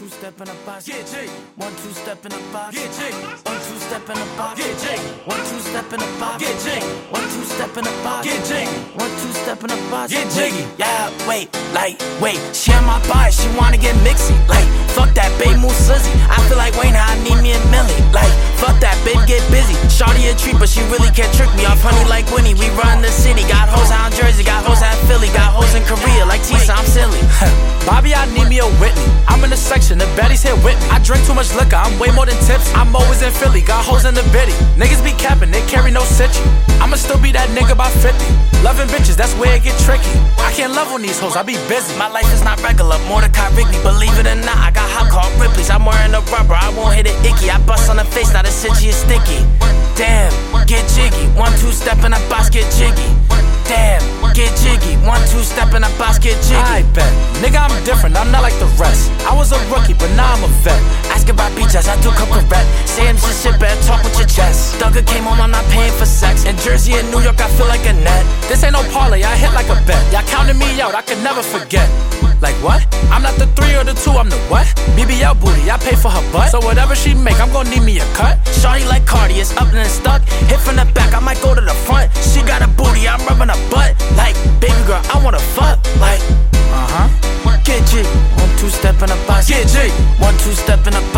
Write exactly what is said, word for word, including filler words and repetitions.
two step in the box. Get G. One two step in the box. Get G. One two step in the box. Get G. One two step in the box. Get G. One two step in the box. Get G. One two step in the box. Get jiggy. Yeah, wait, like, wait. She on my body, she wanna get mixy. Like, fuck that babe, move Slizzy. I feel like Wayne, how I need me a Millie. Like, fuck that babe, get busy. Shawty a treat, but she really can't trick me off. Honey like Winnie, we run the city. Got hoes out in Jersey, got hoes out in Philly, got hoes in Korea. Like Tisa, I'm silly. Bobby, I need me a Whitney. I'm in the section, the baddies here with me. I drink too much liquor, I'm way more than tips. I'm always in Philly, got hoes in the bitty. Niggas be capping, they carry no citry. I'ma still be that nigga by fifty. Loving bitches, that's where it get tricky. I can't love on these hoes, I be busy. My life is not regular, Mordecai Rigby. Believe it or not, I got hot called Ripley's. I'm wearing a rubber, I won't hit it icky. I bust on the face, now the city is sticky. Damn, get jiggy. One, two step in the box, get jiggy. Damn, get jiggy. One, two step in the box, get jiggy. I bet, nigga, I'm different, I'm not like the rest. I was a rookie, but now I'm a vet. Ask about beaches, I do cook correct. Say I'm just shit, better talk with your chest. Duggar came home, I'm not paying for sex. In Jersey and New York, I feel like a net. This ain't no parlay, I hit like a bet. Y'all counted me out, I could never forget. Like what? I'm not the three or the two, I'm the what? B B L booty, I pay for her butt. So whatever she make, I'm gon' need me a cut. Shawty like Cardi, it's up and it's stuck. Hit from the back, I might go to the front. She got a booty, I'm rubbing her butt. Like, baby girl, I wanna fuck. Like, uh-huh. Get G. One, two step in the box. Get G. One, two step in the